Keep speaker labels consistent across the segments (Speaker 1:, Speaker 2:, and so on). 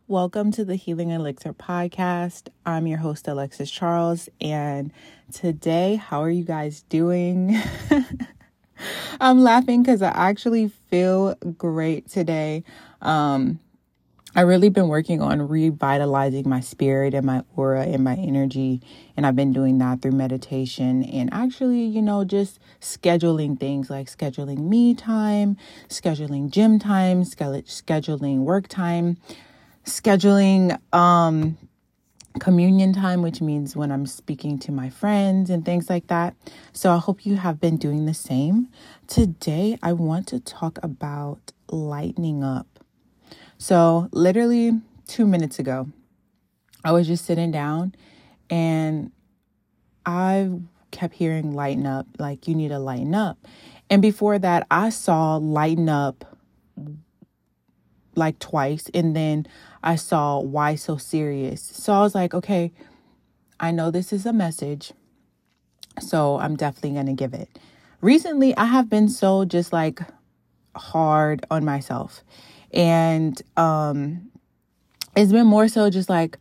Speaker 1: Welcome to the Healing Elixir podcast. I'm your host, Alexis Charles, and today, how are you guys doing? I'm laughing because I actually feel great today. I really been working on revitalizing my spirit and my aura and my energy, and I've been doing that through meditation and actually, just scheduling things like scheduling me time, scheduling gym time, scheduling work time, scheduling communion time, which means when I'm speaking to my friends and things like that. So I hope you have been doing the same. Today, I want to talk about lightening up. So literally 2 minutes ago, I was just sitting down and I kept hearing lighten up, like you need to lighten up. And before that, I saw lighten up like twice. And then I saw why so serious. So I was like, okay, I know this is a message, so I'm definitely going to give it. Recently, I have been so just like hard on myself. And it's been more so just like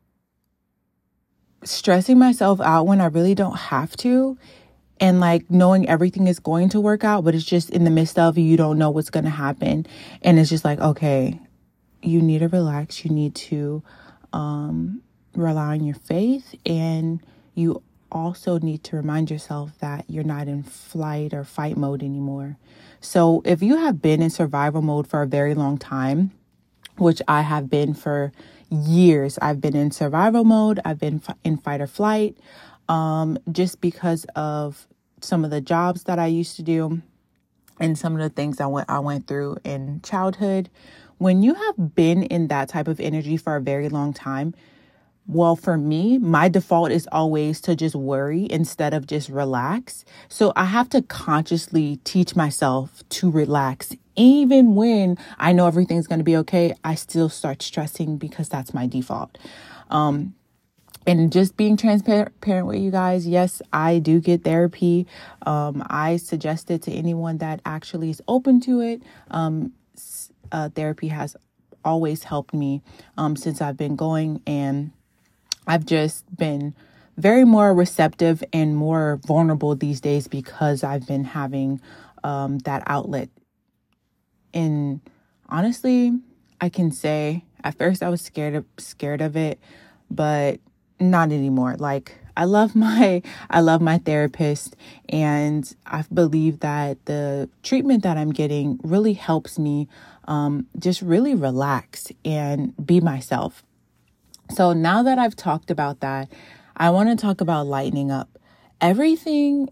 Speaker 1: stressing myself out when I really don't have to. And like knowing everything is going to work out, but it's just in the midst of you don't know what's going to happen. And it's just like, okay, you need to relax. You need to rely on your faith. And you also need to remind yourself that you're not in flight or fight mode anymore. So if you have been in survival mode for a very long time, which I have been for years, I've been in survival mode. I've been in fight or flight. Just because of some of the jobs that I used to do and some of the things I went through in childhood. When you have been in that type of energy for a very long time, well, for me, my default is always to just worry instead of just relax. So I have to consciously teach myself to relax. Even when I know everything's going to be okay, I still start stressing because that's my default. And just being transparent with you guys, yes, I do get therapy. I suggest it to anyone that actually is open to it. Therapy has always helped me since I've been going, and I've just been very more receptive and more vulnerable these days because I've been having that outlet. And honestly, I can say at first I was scared of it, but not anymore. Like I love my therapist, and I believe that the treatment that I'm getting really helps me just really relax and be myself. So now that I've talked about that, I want to talk about lightening up. Everything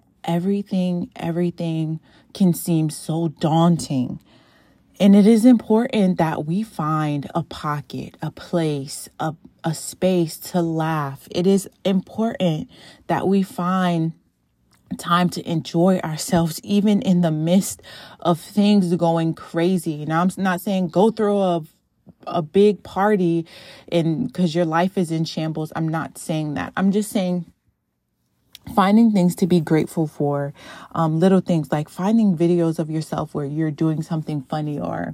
Speaker 1: can seem so daunting. And it is important that we find a pocket, a place, a space to laugh. It is important that we find time to enjoy ourselves, even in the midst of things going crazy. Now, I'm not saying go through a big party and because your life is in shambles. I'm not saying that. I'm just saying finding things to be grateful for, little things like finding videos of yourself where you're doing something funny or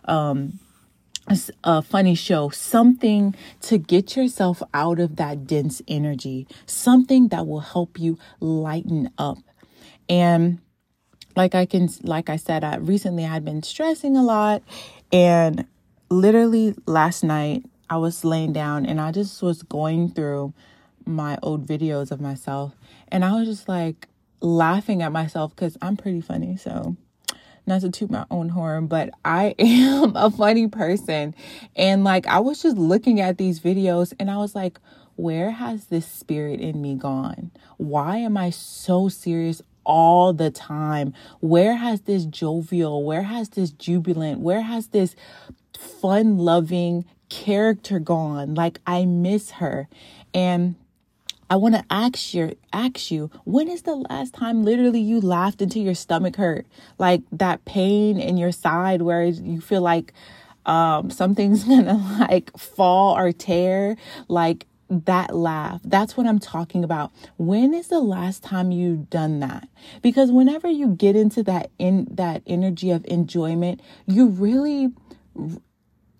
Speaker 1: a funny show, something to get yourself out of that dense energy, something that will help you lighten up. And like I said, I recently had been stressing a lot, and literally last night I was laying down and I just was going through my old videos of myself, and I was just like laughing at myself because I'm pretty funny. So not to toot my own horn, but I am a funny person. And like, I was just looking at these videos and I was like, where has this spirit in me gone? Why am I so serious all the time? Where has this jovial, where has this jubilant, where has this fun-loving character gone? Like, I miss her. And I want to ask you, when is the last time literally you laughed until your stomach hurt? Like that pain in your side where you feel like something's gonna like fall or tear, like that laugh. That's what I'm talking about. When is the last time you've done that? Because whenever you get into that energy of enjoyment, you really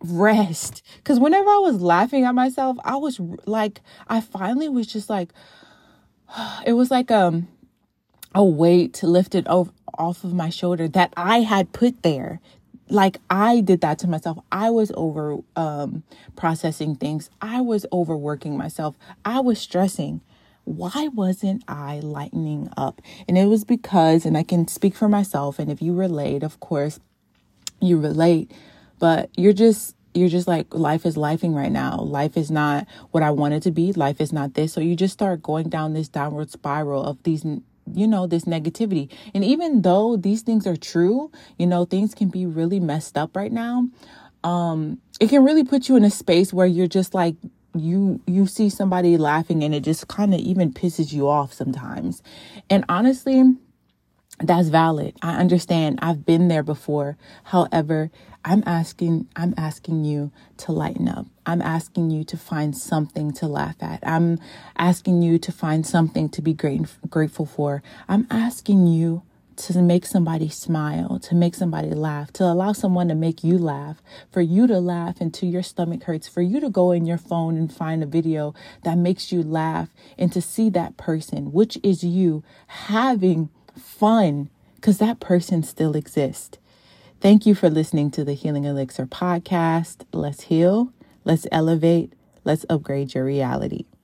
Speaker 1: rest. Because whenever I was laughing at myself, I was like, I finally was just like, it was like a weight lifted off of my shoulder that I had put there. Like I did that to myself. I was over processing things. I was overworking myself. I was stressing. Why wasn't I lightening up? And it was because, and I can speak for myself, and if you relate, of course, you relate, but you're just like, life is lifing right now. Life is not what I want it to be. Life is not this. So you just start going down this downward spiral of these, this negativity. And even though these things are true, things can be really messed up right now. It can really put you in a space where you're just like, you see somebody laughing and it just kind of even pisses you off sometimes. And honestly, that's valid. I understand. I've been there before. However, I'm asking you to lighten up. I'm asking you to find something to laugh at. I'm asking you to find something to be grateful for. I'm asking you to make somebody smile, to make somebody laugh, to allow someone to make you laugh, for you to laugh until your stomach hurts, for you to go in your phone and find a video that makes you laugh, and to see that person, which is you, having fun, because that person still exists. Thank you for listening to the Healing Elixir podcast. Let's heal, let's elevate, let's upgrade your reality.